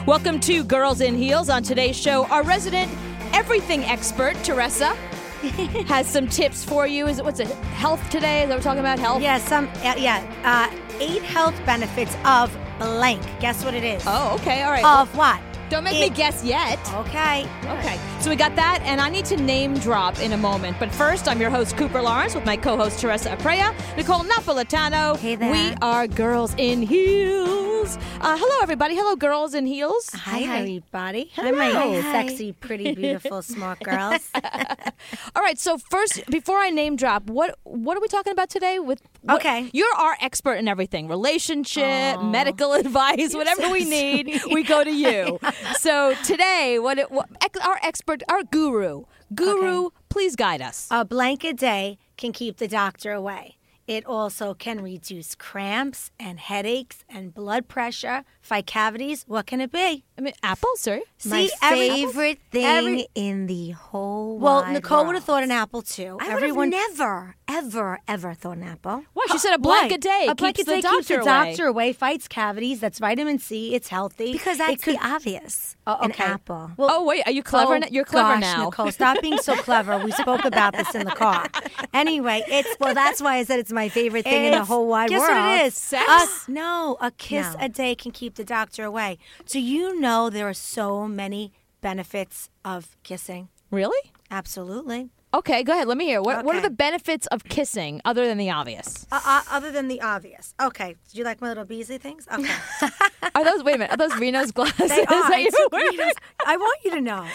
Welcome to Girls in Heels. On today's show, our resident everything expert, Teresa, has some tips for you. What's it, health today? Is that what we're talking about, health? Yeah, 8 health benefits of blank. Guess what it is? Oh, okay, all right. Of what? Don't make me guess yet. Okay. Okay, so we got that, and I need to name drop in a moment. But first, I'm your host, Cooper Lawrence, with my co-host, Teresa Aprea, Nicole Napolitano. Hey there. We are Girls in Heels. Hello, everybody. Hello, Girls in Heels. Hi, everybody. Hello. Hi, my Hi. sexy, pretty, beautiful, smart girls. All right, so first, before I name drop, what are we talking about today? Okay. You're our expert in everything. Relationship, medical advice, whatever we need, we go to you. So today, our expert, our guru, please guide us. A blank a day can keep the doctor away. It also can reduce cramps and headaches and blood pressure, fight cavities. What can it be? I mean, apples, sir. My favorite thing in the whole Well, wide Nicole world. would have thought an apple too. I would have never, ever thought an apple. What? She said a blank Why? a day A blank keeps a the day keeps the doctor away. doctor away, fights cavities. That's vitamin C. It's healthy. Because that's the obvious. An apple. Well, Oh, wait, are you clever? You're clever gosh, now. Nicole, stop being so clever. We spoke about this in the car. Anyway, Well, that's why I said it's my favorite thing in the whole wide guess world. what it is? Sex? A kiss No. a day can keep the doctor away. Do you know there are so many benefits of kissing? Really? Absolutely. Okay, go ahead. Let me hear. What are Okay. the benefits of kissing other than the obvious? Other than the obvious. Okay. Do you like my little Beasley things? Okay. Wait a minute, are those Reno's glasses? They are. that I you're took wearing? Rita's- I want you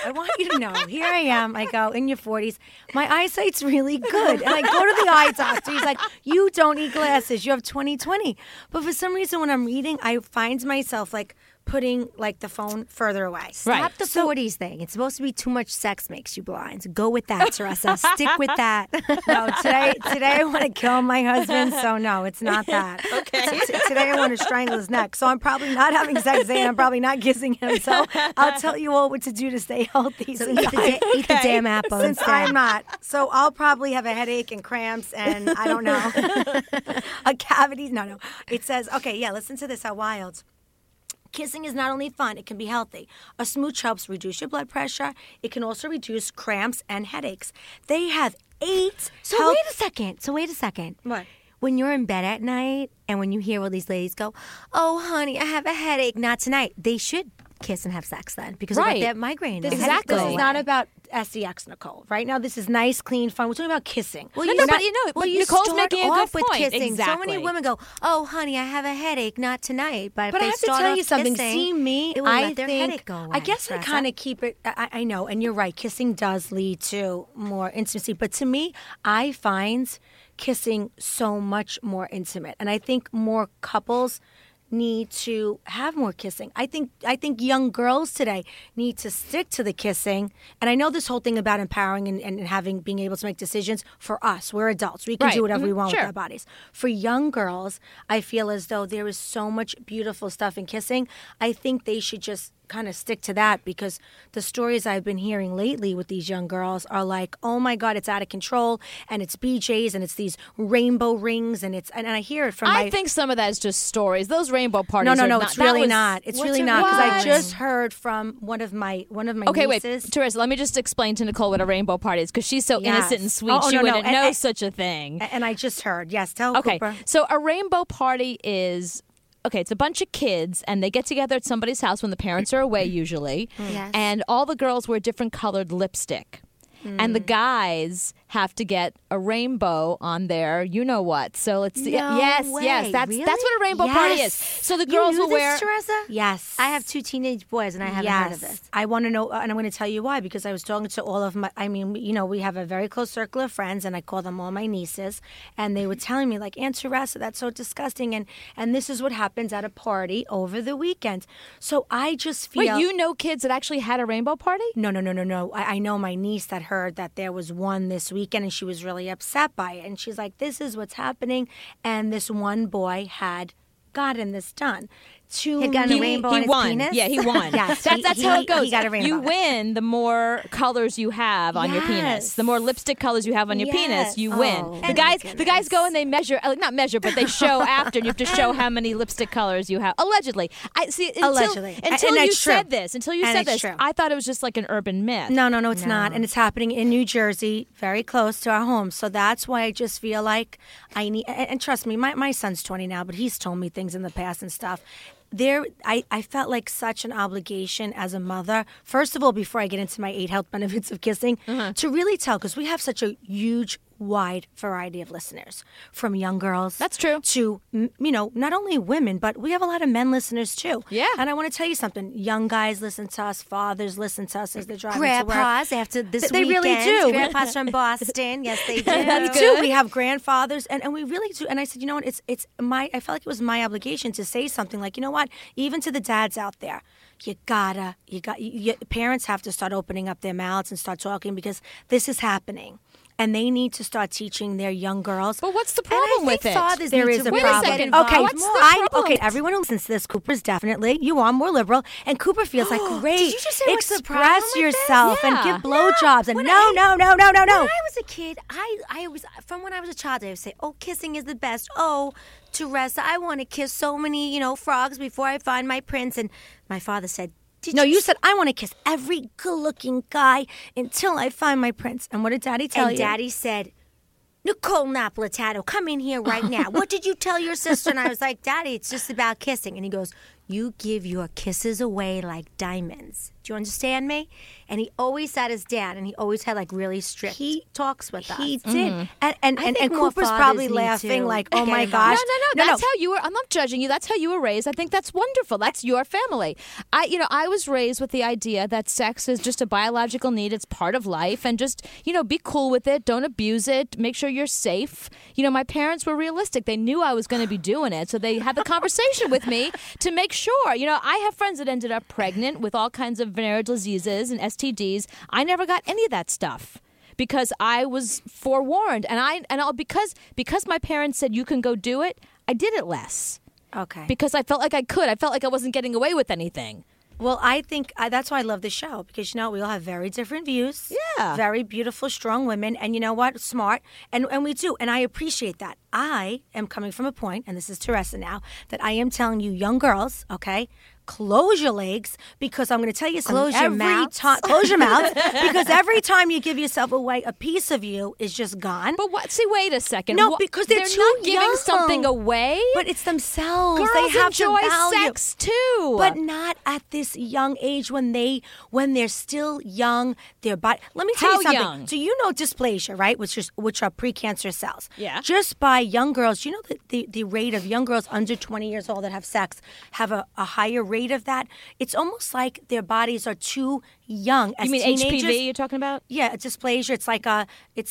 to know. Here I am. I go, in your 40s. My eyesight's really good. And I go to the eye doctor. He's like, you don't need glasses. You have 20/20. But for some reason, when I'm reading, I find myself putting the phone further away. Right. Stop the 40s thing. It's supposed to be too much sex makes you blind. Go with that, Teresa. Stick with that. No, today I want to kill my husband, so no, it's not that. Okay. Today I want to strangle his neck, so I'm probably not having sex today, and I'm probably not kissing him. So I'll tell you all what to do to stay healthy. So since eat the damn apple Since instead. I'm not. So I'll probably have a headache and cramps and I don't know, a cavity. No. It says, listen to this, how wild. Kissing is not only fun, it can be healthy. A smooch helps reduce your blood pressure. It can also reduce cramps and headaches. They have 8 So health- wait a second. What? When you're in bed at night and when you hear all these ladies go, "Oh, honey, I have a headache," not tonight. They should kiss and have sex then because Right. of their migraine. This Exactly. This is not about SEX, Nicole. Right now, this is nice, clean, fun. We're talking about kissing. Well, No, you no, not- but you know, well, you Nicole's start making a off good with point. kissing. Exactly. So many women go, "Oh, honey, I have a headache, not tonight." But But if I they have to start tell off you something. kissing, See me, it will I let their think. headache go away. I guess I Teresa. kind of keep it. I know, and you're right. Kissing does lead to more intimacy, but to me, I find kissing so much more intimate, and I think more couples need to have more kissing. I think young girls today need to stick to the kissing. And I know this whole thing about empowering and being able to make decisions for us. We're adults. We can Right. do whatever we want Sure. with our bodies. For young girls, I feel as though there is so much beautiful stuff in kissing. I think they should just kind of stick to that because the stories I've been hearing lately with these young girls are like, oh my God, it's out of control and it's BJ's and it's these rainbow rings and I hear it from I think some of that is just stories. Those rainbow parties. No, are not, it's that really was- not. It's What's really it- not because I what? just heard from one of my Okay, nieces. wait, Teresa, let me just explain to Nicole what a rainbow party is because she's so Yes. innocent and sweet. Oh, she no, wouldn't and- know and- such a thing. And I just heard. Yes, tell Okay, Cooper. so a rainbow party is it's a bunch of kids and they get together at somebody's house when the parents are away usually, Yes. and all the girls wear different colored lipstick. And the guys have to get a rainbow on their you know what. So let's see. No Yes, way. that's Really? what a rainbow party is. Yes. So the You girls knew will this, wear Teresa? Yes. I have 2 teenage boys, and I haven't heard of this. I want to know, and I'm going to tell you why, because I was talking to all of my, we have a very close circle of friends, and I call them all my nieces, and they were telling me, like, Aunt Teresa, that's so disgusting, and this is what happens at a party over the weekend. So I just feel... Wait, you know kids that actually had a rainbow party? No. I know my niece that heard that there was one this weekend, and she was really upset by it. And she's like, this is what's happening. And this one boy had gotten this done. two. He'd gotten a rainbow on his won. penis? Yeah, he won. Yes, that's how it goes. he got a rainbow. You win the more colors you have on your penis. Yes. The more lipstick colors you have on your penis, Yes. you Oh, win. my The guys go and they measure, not measure, but they show after, and you have to show how many lipstick colors you have. Allegedly. Until And you that's true. said this, And it's true. I thought it was just like an urban myth. No, it's not. And it's happening in New Jersey, very close to our home. So that's why I just feel like I need, and trust me, my son's 20 now, but he's told me things in the past and stuff. I felt like such an obligation as a mother, first of all, before I get into my 8 health benefits of kissing, to really tell, because we have such a huge, wide variety of listeners, from young girls. That's true. To, not only women, but we have a lot of men listeners too. Yeah. And I want to tell you something. Young guys listen to us. Fathers listen to us as they're driving Grandpas to work. after this They weekend. really do. Grandpas from Boston. Yes, they do. That's We good. do. We have grandfathers, and we really do. And I said, you know what? I felt like it was my obligation to say something like, you know what? Even to the dads out there, parents have to start opening up their mouths and start talking, because this is happening. And they need to start teaching their young girls. But what's the And I problem think with it? fathers There need is to a really problem. get involved Okay, What's more. the problem? Okay, everyone who listens to this, Cooper's definitely, you are more liberal, and Cooper feels like, great, Did you just say what's the problem express with this? yourself and Yeah. give blowjobs, and When no. When I was a kid, I was, from when I was a child, I would say, oh, kissing is the best. Oh, Teresa, I want to kiss so many, frogs before I find my prince. And my father said, No, you said, I want to kiss every good-looking guy until I find my prince. And what did Daddy tell you? And Daddy said, Nicole Napolitano, come in here right now. What did you tell your sister? And I was like, Daddy, it's just about kissing. And he goes, you give your kisses away like diamonds. Do you understand me? And he always sat us down, and he always had like really strict talks with us. He did. And think more Cooper's fathers probably need laughing to like, oh get my involved. gosh. No. That's how you were. I'm not judging you. That's how you were raised. I think that's wonderful. That's your family. I was raised with the idea that sex is just a biological need. It's part of life, and just, be cool with it. Don't abuse it. Make sure you're safe. My parents were realistic. They knew I was going to be doing it, so they had the conversation with me to make sure. I have friends that ended up pregnant with all kinds of venereal diseases and STDs. I never got any of that stuff, because I was forewarned, because my parents said you can go do it, I did it less. Okay. Because I felt like I could. I felt like I wasn't getting away with anything. Well, I think that's why I love the show, because, we all have very different views. Yeah. Very beautiful, strong women. And you know what? Smart. And we do. And I appreciate that. I am coming from a point, and this is Teresa now, that I am telling you, young girls, okay, close your legs, because I'm going to tell you something. Close your mouths. Close your mouth, because every time you give yourself away, a piece of you is just gone. But what? See, wait a second. No, because they're too not giving young. something away. But it's themselves. Girls they have enjoy to value. sex too. But not at this young age, when they're still young. Their body. Let me tell How you something. young? So you know dysplasia, right? Which are precancerous cells. Yeah. Just by young girls, you know that the rate of young girls under 20 years old that have sex have a higher rate of that. It's almost like their bodies are too young. As you mean teenagers. HPV? You're talking about? Yeah, dysplasia. It's like a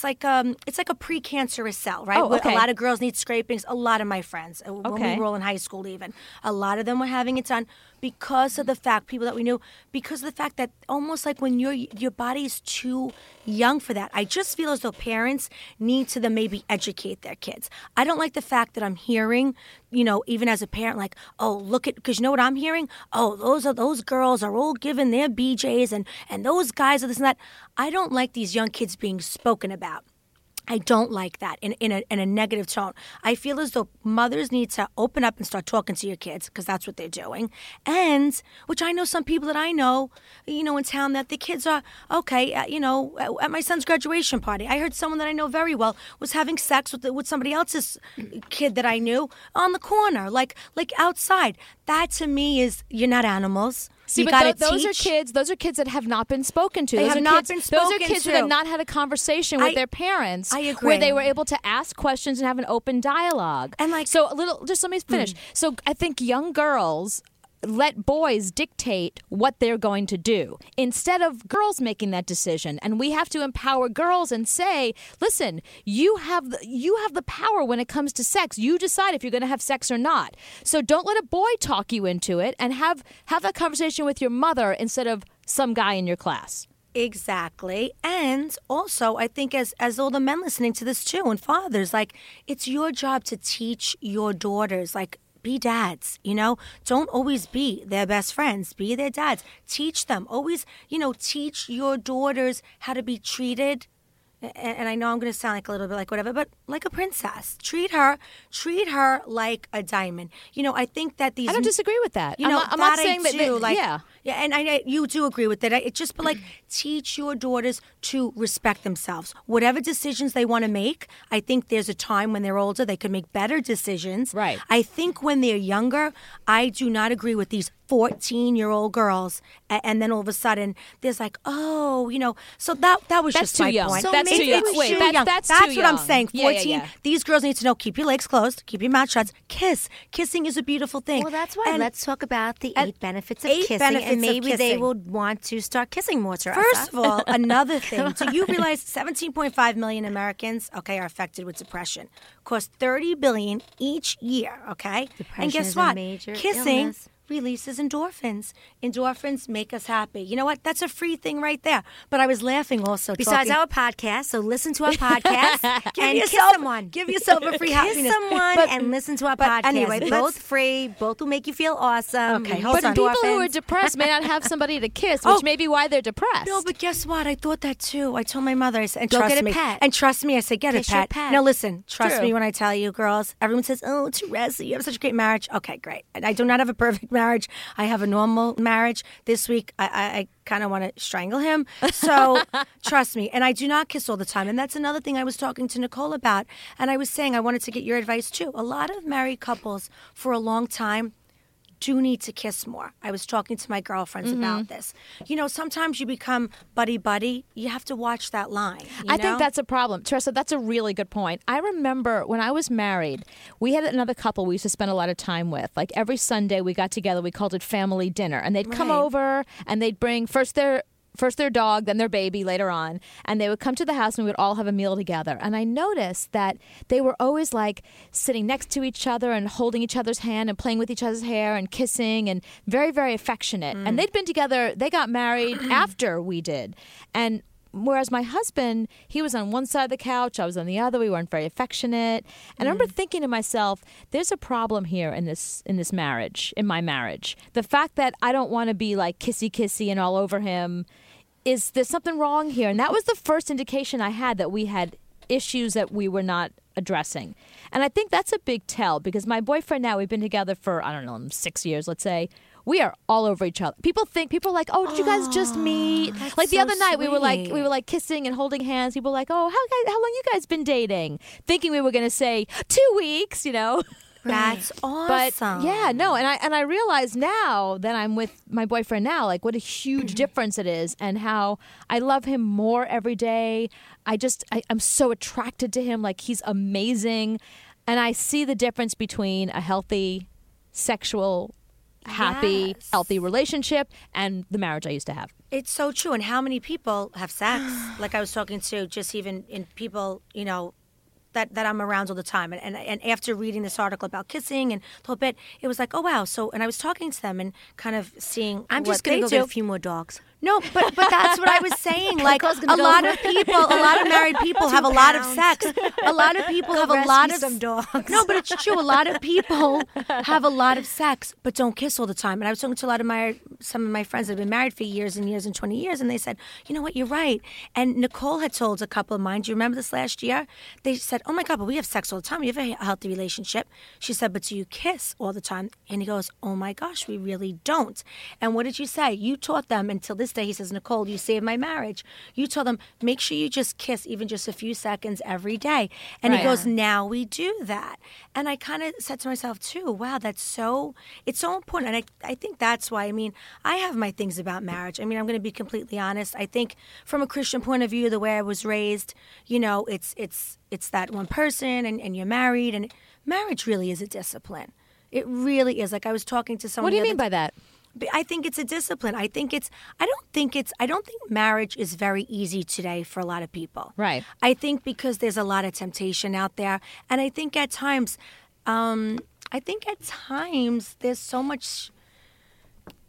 precancerous cell, right? Oh, okay. A lot of girls need scrapings. A lot of my friends, when Okay. we were all in high school, even a lot of them were having it done because of the fact, people that we knew, because of the fact that almost like when your body is too young for that. I just feel as though parents need to then maybe educate their kids. I don't like the fact that I'm hearing, even as a parent, like, oh, look at, because you know what I'm hearing? Oh, those girls are all giving their BJs and those guys are this and that. I don't like these young kids being spoken about. I don't like that in a negative tone. I feel as though mothers need to open up and start talking to your kids, because that's what they're doing. And, which I know some people that I know, in town, that the kids are, okay, at my son's graduation party, I heard someone that I know very well was having sex with somebody else's kid that I knew on the corner, like outside. That to me is, you're not animals. See, you but gotta those teach. are kids that have not been spoken to. They Those have are not kids, been Those spoken are kids to. that have not had a conversation with their parents. I agree. Where they were able to ask questions and have an open dialogue. And just let me finish. So I think young girls let boys dictate what they're going to do instead of girls making that decision. And we have to empower girls and say, listen, you have the power when it comes to sex. You decide if you're going to have sex or not. So don't let a boy talk you into it, and have that conversation with your mother instead of some guy in your class. Exactly. And also, I think as all the men listening to this too, and fathers, like, it's your job to teach your daughters, like, be dads, you know? Don't always be their best friends. Be their dads. Teach them. Always, teach your daughters how to be treated. And I know I'm going to sound like a little bit like whatever, but like a princess. Treat her like a diamond. I think that these... I don't disagree with that. I'm not saying that. Yeah, and you do agree with it. But teach your daughters to respect themselves. Whatever decisions they want to make, I think there's a time when they're older they could make better decisions. Right. I think when they're younger, I do not agree with these 14-year-old girls, and then all of a sudden there's like, so that was that's just too my young. point. So that's too young. Wait, that's too what young. I'm saying. 14. Yeah. These girls need to know: keep your legs closed, keep your mouth shut. Kissing is a beautiful thing. Well, that's why. And let's talk about the 8 benefits of 8 kissing, benefits and maybe of they kissing. will want to start kissing more. First of all, another thing. Do you realize 17.5 million Americans, are affected with depression? Cost $30 billion each year. Okay, Depression and guess is a what? major Kissing illness. Releases endorphins. Endorphins make us happy. You know what? That's a free thing right there. But I was laughing also. Besides our podcast, so listen to our podcast and kiss someone. Give yourself a free happiness. Kiss someone and listen to our podcast. Anyway, both free, both will make you feel awesome. Okay, Release hold on. But people endorphins. who are depressed may not have somebody to kiss, which may be why they're depressed. No, but guess what? I thought that too. I told my mother, I said, and Go trust get a me. pet. And trust me, I said, get Kiss a your pet. pet. Now listen, trust True. me when I tell you, girls, everyone says, oh, Teresa, you have such a great marriage. Okay, great. And I do not have a perfect marriage. I have a normal marriage. This week, I kind of want to strangle him. So trust me. And I do not kiss all the time. And that's another thing I was talking to Nicole about. And I was saying I wanted to get your advice too. A lot of married couples for a long time do need to kiss more. I was talking to my girlfriends about this. Sometimes you become buddy-buddy. You have to watch that line. I think that's a problem. Teresa, that's a really good point. I remember when I was married, we had another couple we used to spend a lot of time with. Like every Sunday we got together, we called it family dinner. And they'd come over and they'd bring first their dog, then their baby later on, and they would come to the house and we would all have a meal together. And I noticed that they were always like sitting next to each other and holding each other's hand and playing with each other's hair and kissing and very, very affectionate. And they'd been together, they got married after we did. And whereas my husband, he was on one side of the couch, I was on the other. We weren't very affectionate. And I remember thinking to myself, there's a problem here in this marriage, in my marriage. The fact that I don't want to be like kissy and all over him. Is there something wrong here? And that was the first indication I had that we had issues that we were not addressing. And I think that's a big tell because my boyfriend now, we've been together for, 6 years, let's say. We are all over each other. People are like, oh, did you guys just meet? Like the so other night, we were sweet. like kissing and holding hands. People were like, oh, how long you guys been dating? Thinking we were going to say 2 weeks, That's But awesome. and I realize now that I'm with my boyfriend now, like what a huge difference it is and how I love him more every day. I'm so attracted to him. Like he's amazing. And I see the difference between a healthy, sexual, happy, healthy relationship and the marriage I used to have. It's so true. And how many people have sex? Like I was talking to just even in people, that I'm around all the time. And after reading this article about kissing and a little bit, it was like, oh, wow. So, and I was talking to them and kind of seeing I'm what just going they to go do. get a few more dogs. No, but that's what I was saying. Like Nicole's a gonna go lot of married people have a lot of sex. A lot of people have a lot of some dogs. No, but it's true. A lot of people have a lot of sex, but don't kiss all the time. And I was talking to some of my friends that have been married for years and years and 20 years, and they said, you know what, you're right. And Nicole had told a couple of mine, do you remember this last year? They said, oh my God, but we have sex all the time. We have a healthy relationship. She said, but do you kiss all the time? And he goes, oh my gosh, we really don't. And what did you say? You taught them until this day. He says, Nicole, you saved my marriage. You told them, make sure you just kiss even just a few seconds every day. And he goes, now we do that. And I kind of said to myself too, wow, it's so important. And I think that's why, I have my things about marriage. I'm going to be completely honest. I think from a Christian point of view, the way I was raised, it's that one person and you're married, and marriage really is a discipline. It really is. Like I was talking to someone. What do you mean by that? I think it's a discipline. I don't think marriage is very easy today for a lot of people. Right. I think because there's a lot of temptation out there. And I think at times there's so much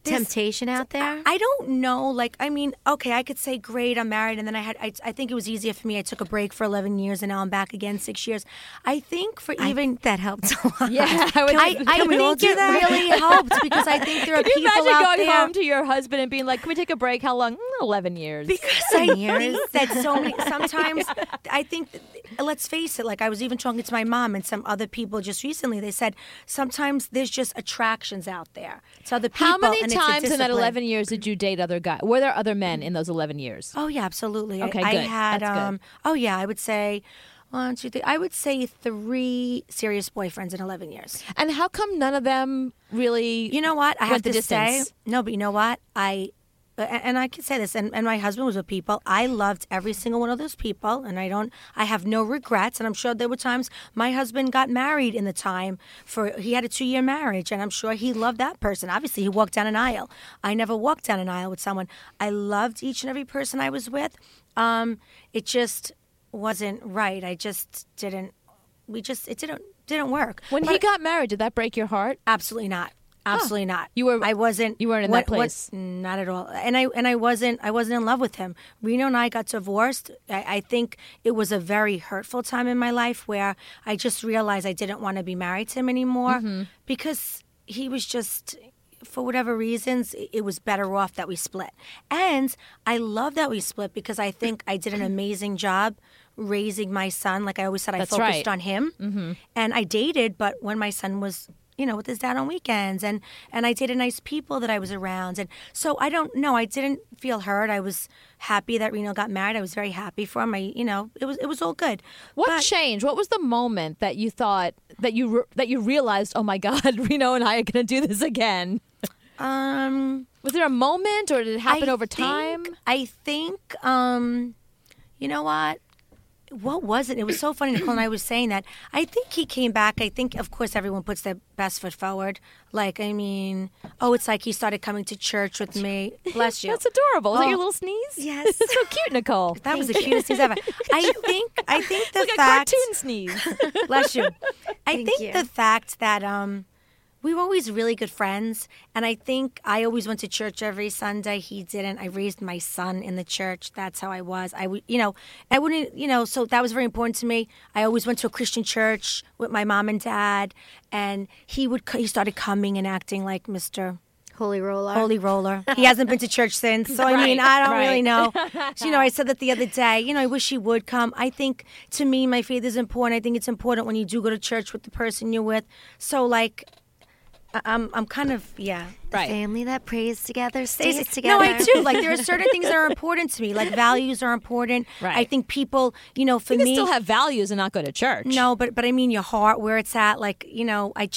temptation out there? I don't know. Like, I mean, okay, I could say, great, I'm married, and then I think it was easier for me. I took a break for 11 years, and now I'm back again 6 years. I think that helped a lot. Yeah, I think it really helped because I think there are Can you people imagine out going there. home to your husband and being like, "Can we take a break? How long? 11 years." Because I think that so many. Sometimes I think. Let's face it. Like I was even talking to my mom and some other people just recently. They said sometimes there's just attractions out there. It's other people. How many and it's a times in that discipline. 11 years did you date other guys? Were there other men in those 11 years? Oh yeah, absolutely. Okay, I good. had. That's good. Oh yeah, I would say. 1, 2, 3. I would say 3 serious boyfriends in 11 years. And how come none of them really? You know what? I have went the to say. distance? No, but you know what? And I can say this, and my husband was with people. I loved every single one of those people, and I have no regrets. And I'm sure there were times my husband got married in the time he had a 2-year marriage, and I'm sure he loved that person. Obviously, he walked down an aisle. I never walked down an aisle with someone. I loved each and every person I was with. It just wasn't right. I just didn't. It didn't work. When he got married, did that break your heart? Absolutely not. Absolutely not. I wasn't. You weren't in that place. Not at all. And I wasn't in love with him. Reno and I got divorced. I think it was a very hurtful time in my life where I just realized I didn't want to be married to him anymore because he was just, for whatever reasons, it was better off that we split. And I love that we split because I think I did an amazing job raising my son. Like I always said, I focused on him. And I dated, but when my son was with his dad on weekends, and I dated nice people that I was around, and so I don't know. I didn't feel hurt. I was happy that Reno got married. I was very happy for him. It was all good. What changed? What was the moment that you thought that you realized, oh my God, Reno and I are going to do this again? Was there a moment, or did it happen over time? I think. You know what? What was it? It was so funny. Nicole and I was saying that. I think he came back. I think, of course, everyone puts their best foot forward. Like, I mean, it's like he started coming to church with me. Bless you. That's adorable. Is that your little sneeze? Yes. That's so cute, Nicole. That was the cutest sneeze ever. I think the like fact. a cartoon sneeze. Bless you. I Thank think you. the fact that we were always really good friends, and I think I always went to church every Sunday. He didn't. I raised my son in the church. That's how I was. I wouldn't, so that was very important to me. I always went to a Christian church with my mom and dad, and he started coming and acting like Mr. Holy roller. He hasn't been to church since. So, I mean, I don't really know. So, I said that the other day. I wish he would come. I think, to me, my faith is important. I think it's important when you do go to church with the person you're with. So, like, I'm kind of, Right. Family that prays together stays together. No, I do. Like, there are certain things that are important to me. Like, values are important. Right. I think people, for You me. can still have values and not go to church. No, but I mean your heart, where it's at. Like, you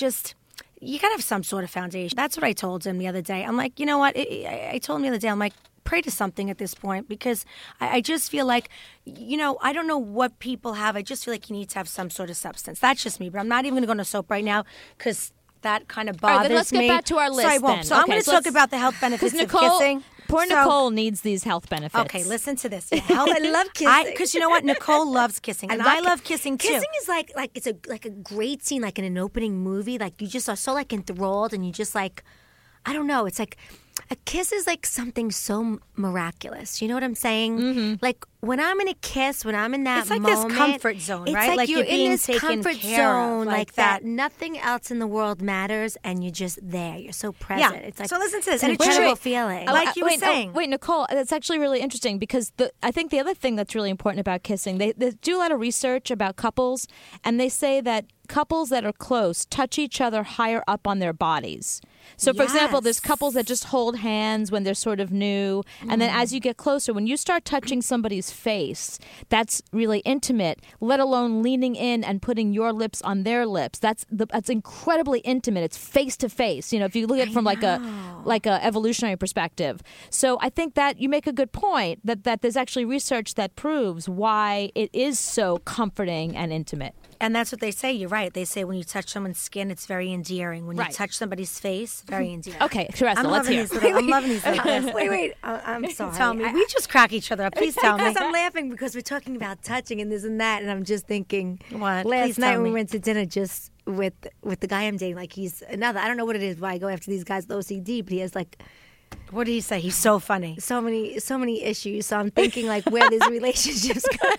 gotta have some sort of foundation. That's what I told him the other day. I'm like, you know what? I told him the other day, I'm like, pray to something at this point, because I just feel like, I don't know what people have. I just feel like you need to have some sort of substance. That's just me. But I'm not even going to go on a soap right now because that kind of bothers me. All right, then let's get back to our list. So I won't. then. So I'm Okay, going to talk about the health benefits of kissing. Poor Nicole needs these health benefits. Okay, listen to this. I love kissing. Because you know what? Nicole loves kissing, and I love kissing too. Kissing is like it's a great scene, like in an opening movie. Like you just are so enthralled, and you just like, I don't know. It's like a kiss is like something so miraculous. You know what I'm saying? Mm-hmm. Like when I'm in a kiss, when I'm in that it's like moment, this comfort zone, it's right? like you're in being this taken comfort care of, zone, like that. Nothing else in the world matters, and you're just there. You're so present. Yeah. It's like So listen to this. It's an And it's incredible true. feeling. Like you were saying. Wait, Nicole, that's actually really interesting because I think the other thing that's really important about kissing, they do a lot of research about couples, and they say that couples that are close touch each other higher up on their bodies. So, for example, there's couples that just hold hands when they're sort of new, and then as you get closer, when you start touching somebody's face, that's really intimate, let alone leaning in and putting your lips on their lips. That's incredibly intimate. It's face to face. If you look at it from like a evolutionary perspective. So I think that you make a good point that there's actually research that proves why it is so comforting and intimate. And that's what they say. You're right. They say when you touch someone's skin, it's very endearing. When you Right. touch somebody's face, very endearing. Okay, Teresa, let's hear. I'm loving these little Wait. I'm sorry. Tell me. We just crack each other up. Please tell me. Because I'm laughing because we're talking about touching and this and that, and I'm just thinking. What? Last Please night tell when me. we went to dinner, with the guy I'm dating. Like he's another. I don't know what it is. Why I go after these guys with OCD, but he has like What do you say? He's so funny. so many issues. So I'm thinking like where this relationship's going.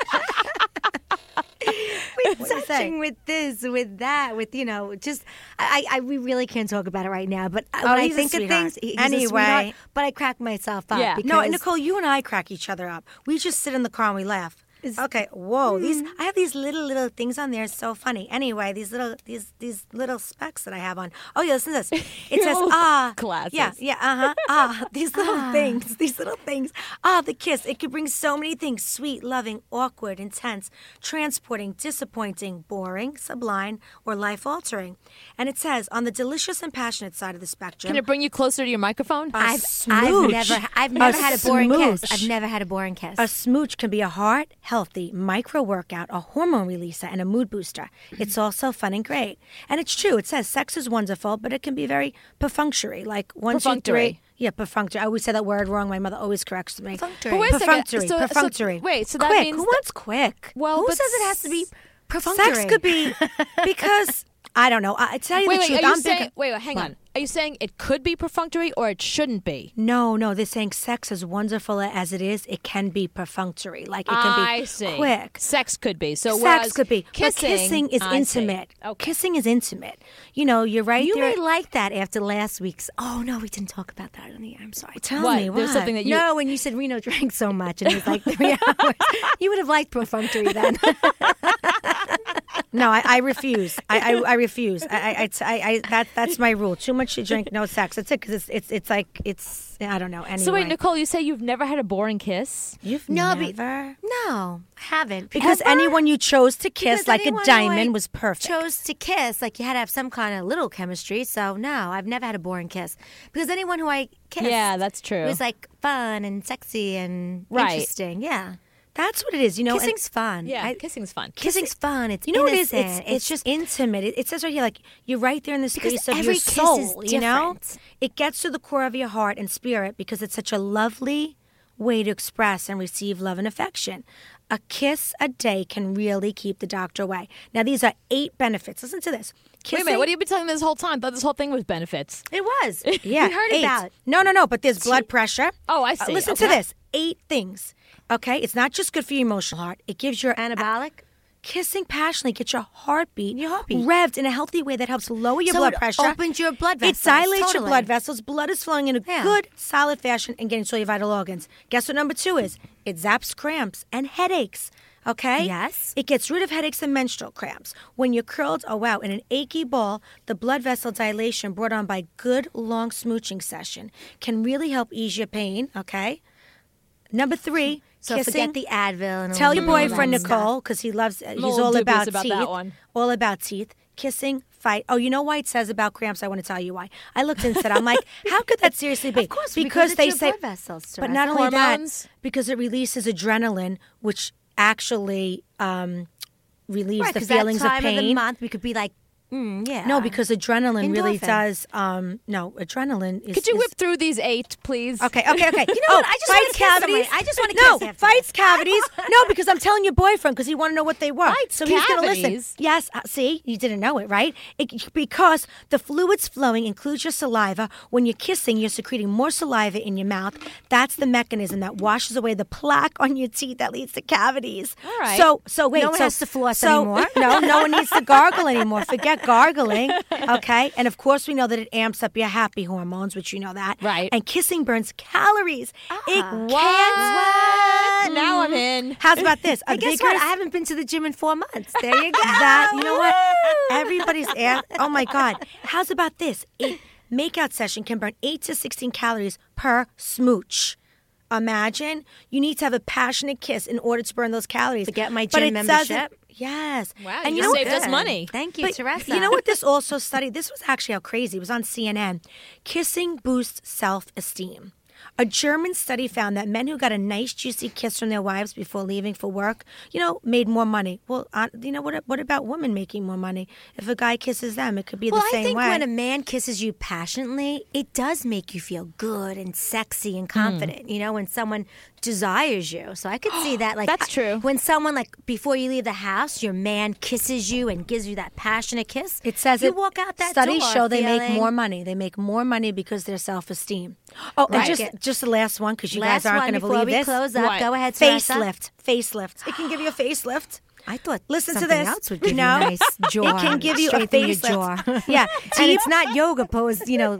With touching, with this, with that, with just we really can't talk about it right now. But when I he's a think of sweetheart. things, he's Anyway. a sweetheart, but I crack myself up. Yeah. because No, Nicole, you and I crack each other up. We just sit in the car and we laugh. Okay, whoa! I have these little things on there. It's so funny. Anyway, these little specks that I have on. Oh yeah, listen to this. It says glasses. Yeah. These little things. The kiss. It could bring so many things: sweet, loving, awkward, intense, transporting, disappointing, boring, sublime, or life-altering. And it says on the delicious and passionate side of the spectrum. Can it bring you closer to your microphone? I've smooch. never had a boring kiss. smooch. I've never had a boring kiss. A smooch can be a heart-healthy micro-workout, a hormone releaser, and a mood booster. It's also fun and great. And it's true. It says sex is wonderful, but it can be very perfunctory. Like 1, 2, 3. Perfunctory. Yeah, perfunctory. I always say that word wrong. My mother always corrects me. Perfunctory. But wait a second. Perfunctory. So- Perfunctory. wait, so that quick. means Who that- wants quick? Well, Who but says it has to be perfunctory? Sex could be because I don't know. I tell you Wait, the truth. are you I'm saying? big. Wait, hang on. Are you saying it could be perfunctory or it shouldn't be? No, they're saying sex, as wonderful as it is, it can be perfunctory. Like it can be I see. quick. Sex could be. So Sex whereas could be. Kissing, but kissing is I see. intimate. Okay. Kissing is intimate. You're right You there. may like that after last week's. Oh no, we didn't talk about that on the air. I'm sorry. Tell What? me what? There's something that you. No, when you said Reno drank so much and it was like 3 hours, you would have liked perfunctory then. No, I refuse. I refuse. That's my rule. Too much to drink, no sex. That's it. Because it's I don't know. Anyway. So wait, Nicole, you say you've never had a boring kiss? You've No, never. No, I haven't. Because Ever? anyone you chose to kiss Because like a anyone who I diamond was perfect. Chose to kiss, like you had to have some kind of little chemistry. So no, I've never had a boring kiss. Because anyone who I kissed, Yeah, that's true. was like fun and sexy and Right. interesting. Yeah, That's what it is. And kissing's fun. Yeah, kissing's fun. Kissing's fun. It's you know what it is? innocent. It's just intimate. It says right here, like you're right there in the Because space of every your kiss soul. is You know, different. it gets to the core of your heart and spirit because it's such a lovely way to express and receive love and affection. A kiss a day can really keep the doctor away. Now, these are 8 benefits. Listen to this. Wait a Kissing, minute, what have you been telling me this whole time? I thought this whole thing was benefits. It was. Yeah, we heard 8. about it. No. But there's blood pressure. Oh, I see. Listen Okay. to this. 8 things. Okay, it's not just good for your emotional heart. It gives your Anabolic. Kissing passionately gets your heartbeat, Your heartbeat. revved in a healthy way that helps lower your So blood it pressure. opens your blood It vessels, dilates your totally. blood vessels. Blood is flowing in a Yeah. good, solid fashion and getting to all your vital organs. Guess what number 2 is? It zaps cramps and headaches. Okay? Yes. It gets rid of headaches and menstrual cramps. When you're curled, in an achy ball, the blood vessel dilation brought on by good, long smooching session can really help ease your pain. Okay? Number 3, So kissing. forget the Advil and Tell your all that boyfriend stuff. Nicole because he loves. a He's little all dubious about about teeth. that one. All about teeth. Kissing, fight. Oh, you know why it says about cramps? I want to tell you why. I looked into it. I'm like, how could that seriously be? Of course, because it's they your say. blood vessels, But Teresa. not only Hormones? that, because it releases adrenaline, which actually relieves Right, the 'cause feelings that time of pain. of the month we could be like, yeah. No, because adrenaline really Endorphin. does. No, adrenaline is. Could you is- whip through these 8, please? Okay. You know what? I just wanna fights kiss cavities. somebody. I just wanna No, kiss after fights this. cavities. No, because I'm telling your boyfriend because he want to know what they were. Fights so he's going to listen. cavities? Yes. See, you didn't know it, right? Because the fluids flowing includes your saliva. When you're kissing, you're secreting more saliva in your mouth. That's the mechanism that washes away the plaque on your teeth that leads to cavities. All right. So wait. No one has to floss so, anymore. No one needs to gargle anymore. Forget gargling. Okay. And of course, we know that it amps up your happy hormones, which you know that. Right. And kissing burns calories. It What? Now I'm in. How's about this? A Hey, guess vigorous- what? I haven't been to the gym in 4 months. There you go. that you know what? Everybody's oh my god. How's about this? A makeout session can burn 8 to 16 calories per smooch. Imagine you need to have a passionate kiss in order to burn those calories. Forget my But gym it doesn't- membership. Yes. Wow, and you know what? saved us money. Thank you, But Teresa. you know what this also studied? This was actually how crazy. It was on CNN. Kissing boosts self-esteem. A German study found that men who got a nice, juicy kiss from their wives before leaving for work, made more money. Well, what about women making more money? If a guy kisses them, it could be the same way. Well, I think when a man kisses you passionately, it does make you feel good and sexy and confident, when someone desires you. So I could see that. Like That's true. When someone, like, before you leave the house, your man kisses you and gives you that passionate kiss. It says you walk out that studies door show they make feeling- more money. They make more money because their self-esteem. Oh, Right. and just the last one, because you Last guys aren't one going to before believe we this. close up. What? Go ahead, Teresa. Facelift. It can give you a facelift. I thought Listen to something this. else would give No. you a nice jaw. It can give you a straighten your facelift. jaw. Yeah. And it's not yoga pose, Yeah,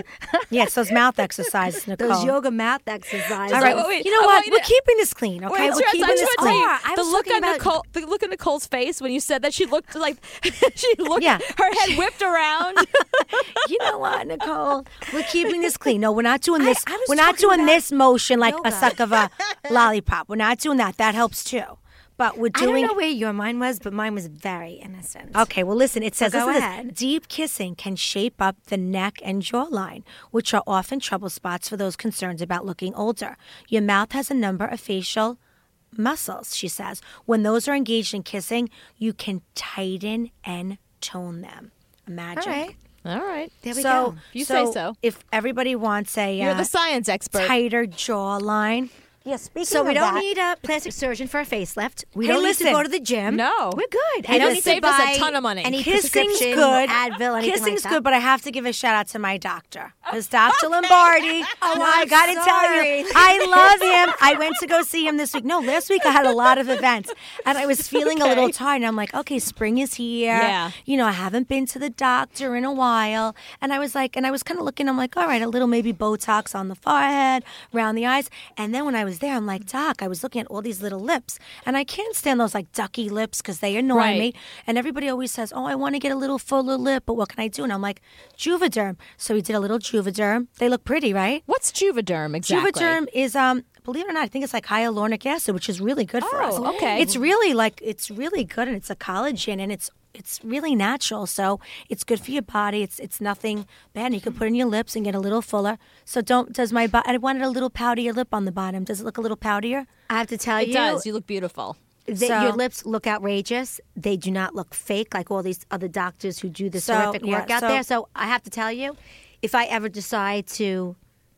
it's those mouth exercises, Nicole. those yoga mouth exercises. All right. wait, you know oh, what? wait, We're keeping this clean, okay? Wait, We're Teresa, keeping I just this want to tell clean. you, I the was look talking on about- the look on Nicole's face when you said that, she looked like Yeah. her head whipped around. You know what, Nicole? We're keeping this clean. No, we're not doing this. I was We're not talking doing about this motion like yoga. a suck of a lollipop. We're not doing that. That helps too. But we're I don't doing. know where your mind was, but mine was very innocent. Okay, well, listen. It says go listen to ahead. this. Deep kissing can shape up the neck and jawline, which are often trouble spots for those concerned about looking older. Your mouth has a number of facial muscles, she says. When those are engaged in kissing, you can tighten and tone them. Imagine. All right. All right. There we So go. You say so. If everybody wants a You're the science expert. tighter jawline. Yeah, speaking So we of don't that, need a plastic surgeon for a facelift. We Hey, don't need listen. to go to the gym. No. We're good. Hey, I don't this need saved to us a buy ton of money. Any Kissing's prescription, good. Advil, anything Kissing's like that. good, but I have to give a shout out to my doctor. It's Dr. Lombardi. I got to tell sorry. you, I love him. I went to go see him this week. No, last week I had a lot of events, and I was feeling a little tired. And I'm like, okay, spring is here. Yeah. I haven't been to the doctor in a while, and I was kind of looking. I'm like, all right, a little maybe Botox on the forehead, around the eyes, and then when I was there, I'm like, Doc, I was looking at all these little lips, and I can't stand those like ducky lips because they annoy Right. me. And everybody always says, oh, I want to get a little fuller lip, but what can I do? And I'm like, Juvederm. So we did a little Juvederm. They look pretty, right? What's Juvederm exactly? Juvederm is, believe it or not, I think it's like hyaluronic acid, which is really good for us. Oh, okay. It's really good, and it's a collagen, and it's really natural, so it's good for your body. It's nothing bad. And you can put it in your lips and get a little fuller. So I wanted a little powdier lip on the bottom. Does it look a little powdier? I have to tell It you, does. You look beautiful. that your lips look outrageous. They do not look fake like all these other doctors who do this So, horrific yeah, work out so- there. So I have to tell you, if I ever decide to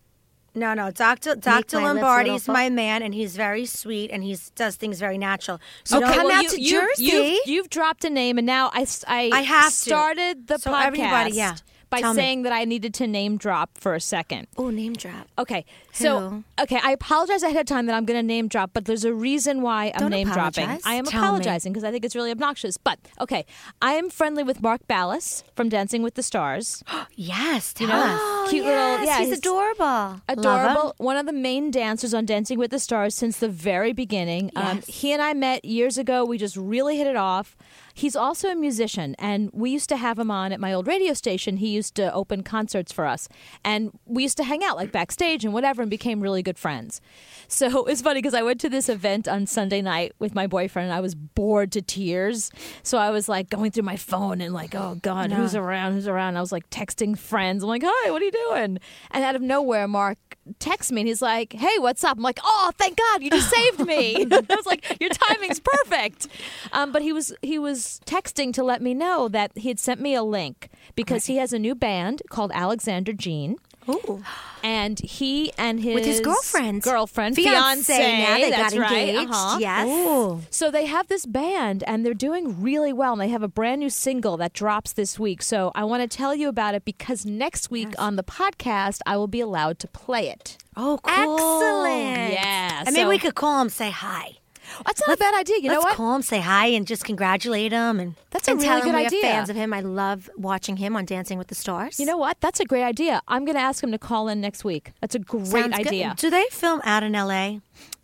No, Dr. my lips Lombardi's little my man, and he's very sweet, and he does things very natural. So You don't- come out you, to you- Jersey. You've dropped a name, and now I have to. started the So podcast everybody, yeah. by Tell me. saying that I needed to name drop for a second. Oh, name drop. Okay, so Who? I apologize ahead of time that I'm going to name drop, but there's a reason why I'm Don't name dropping. apologize. I am Tell me. apologizing because I think it's really obnoxious. But okay, I am friendly with Mark Ballas from Dancing with the Stars. Yes, tell You know, us. cute little, yeah, he's adorable. adorable. One of the main dancers on Dancing with the Stars since the very beginning. Yes. He and I met years ago. We just really hit it off. He's also a musician, and we used to have him on at my old radio station. He used to open concerts for us, and we used to hang out like backstage and whatever, and became really good friends. So it's funny because I went to this event on Sunday night with my boyfriend, and I was bored to tears. So I was like going through my phone and like, oh God, who's around? Who's around? I was like texting friends. I'm like, hi, what are you doing? And out of nowhere, Mark texts me and he's like, hey, what's up? I'm like, oh, thank God, you just saved me. I was like, your timing's perfect. But he was texting to let me know that he had sent me a link because he has a new band called Alexander Jean. Ooh. And he and his girlfriend, fiance, Now they that's got right. engaged. Uh-huh. Yes. Ooh. So they have this band and they're doing really well, and they have a brand new single that drops this week. So I want to tell you about it because next week on the podcast I will be allowed to play it. Oh, cool. Excellent. Yeah. And maybe we could call him, say hi. That's not a bad idea. You know Let's what? call him, say hi, and just congratulate him. And That's a And really tell him good we idea. are fans of him. I love watching him on Dancing with the Stars. You know what? That's a great idea. I'm going to ask him to call in next week. That's a great Sounds good. idea. do they film out in L.A.? They do.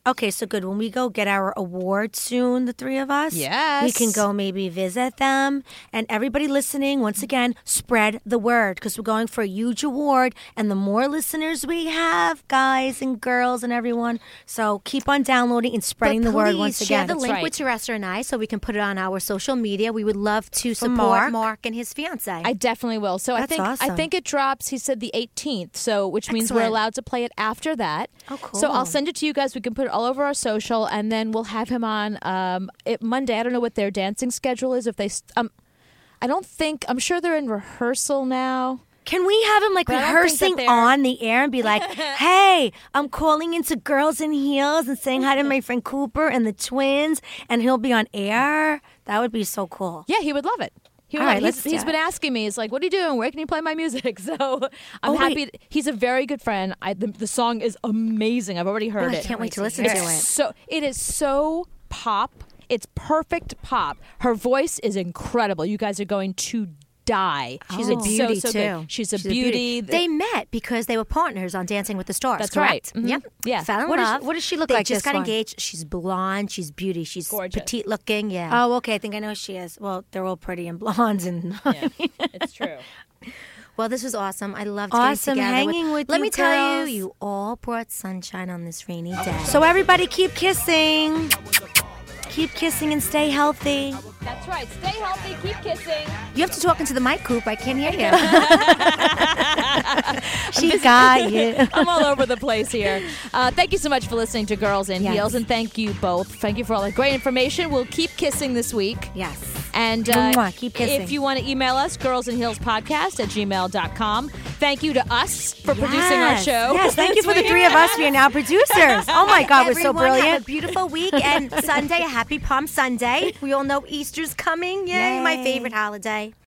Okay, so good. When we go get our award soon, the three of us, Yes. we can go maybe visit them. And everybody listening, once again, spread the word because we're going for a huge award. And the more listeners we have, guys and girls and everyone, so keep on downloading and spreading the word once Please share again. the link right. with Teresa and I so we can put it on our social media. We would love to support Mark. Mark and his fiance. I definitely will. So That's I awesome. think it drops. He said the 18th, so which means we're Excellent. allowed to play it after that. Oh, cool. So I'll send it to you guys. We can put it all over our social, and then we'll have him on Monday. I don't know what their dancing schedule is. If they, I don't think. I'm sure they're in rehearsal now. Can we have him like But I don't think rehearsing that they're- on the air and be like, hey, I'm calling into Girls in Heels and saying hi to my friend Cooper and the twins, and he'll be on air? That would be so cool. Yeah, he would love it. He would All love right, it. let's do He's it. been asking me. He's like, "What are you doing? Where can you play my music?" So I'm Oh, happy. wait. He's a very good friend. The song is amazing. I've already heard I it. can't wait to listen It's to it. So it is so pop. It's perfect pop. Her voice is incredible. You guys are going to die. She's a beauty, so too. good. She's a beauty. They met because they were partners on Dancing with the Stars. That's correct? right. Mhm. Yep. Yeah. Fell in What does- love. what does she look they like just this got one? engaged. She's blonde. She's beauty. She's Gorgeous. petite looking. Yeah. Oh, okay. I think I know who she is. Well, they're all pretty and blondes and Yeah, it's true. Well, this was awesome. I loved Awesome getting together hanging with Let you me tell girls. you, you all brought sunshine on this rainy day. So everybody keep kissing. Keep kissing and stay healthy. That's right. Stay healthy. Keep kissing. You have to talk into the mic, Coop. I can't hear you. She got you. I'm all over the place here. Thank you so much for listening to Girls in Yes. Heels, and thank you both. Thank you for all the great information. We'll keep kissing this week. Yes. And Mwah, keep kissing. if you want to email us, girlsinheelspodcast@gmail.com. Thank you to us for producing our Yes. show. Yes, thank you this for the week. three of us. We are now producers. Oh my God, we're so Everyone have a brilliant. beautiful week and Sunday, a happy Palm Sunday. We all know Easter's coming. Yay, my Yay. favorite holiday.